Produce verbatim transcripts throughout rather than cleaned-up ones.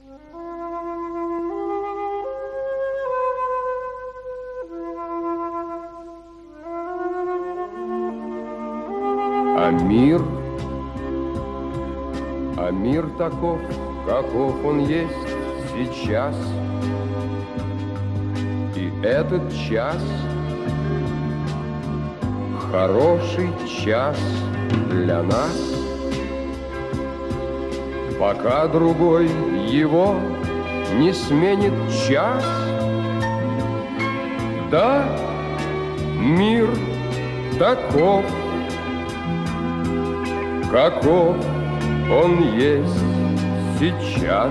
А мир, а мир таков, каков он есть сейчас. И этот час хороший час для нас, пока другой его не сменит час. Да, мир таков, каков он есть сейчас.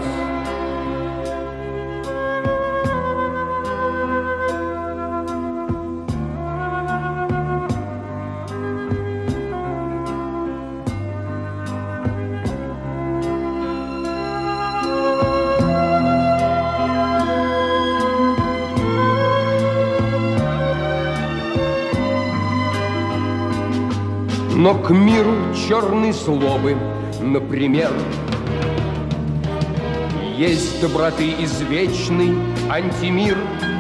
Но к миру черной злобы, например, есть доброты извечный антимир.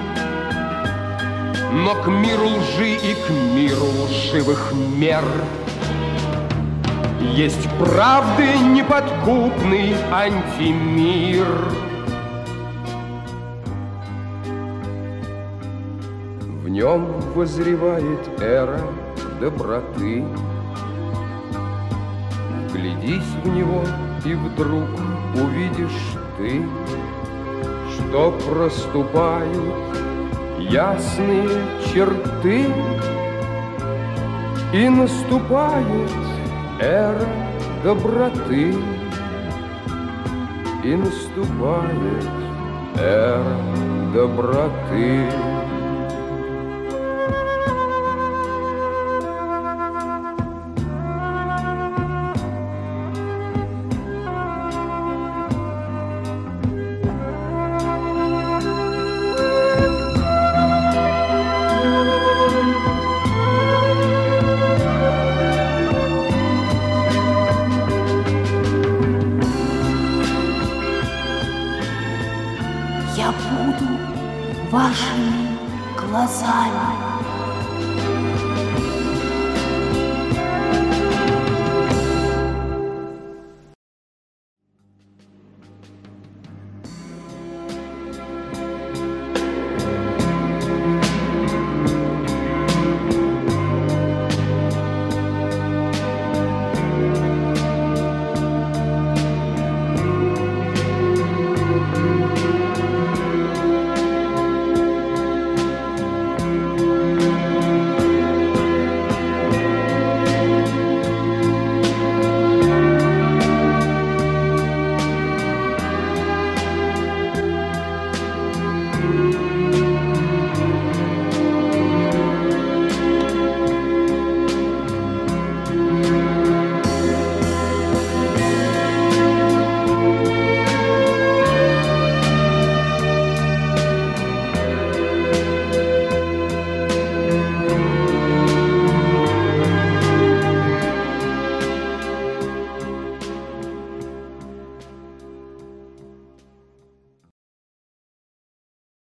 Но к миру лжи и к миру лживых мер есть правды неподкупный антимир. В нем возревает эра доброты. Глядись в него, и вдруг увидишь ты, что проступают ясные черты, и наступает эра доброты, и наступает эра доброты. Я буду вашими глазами.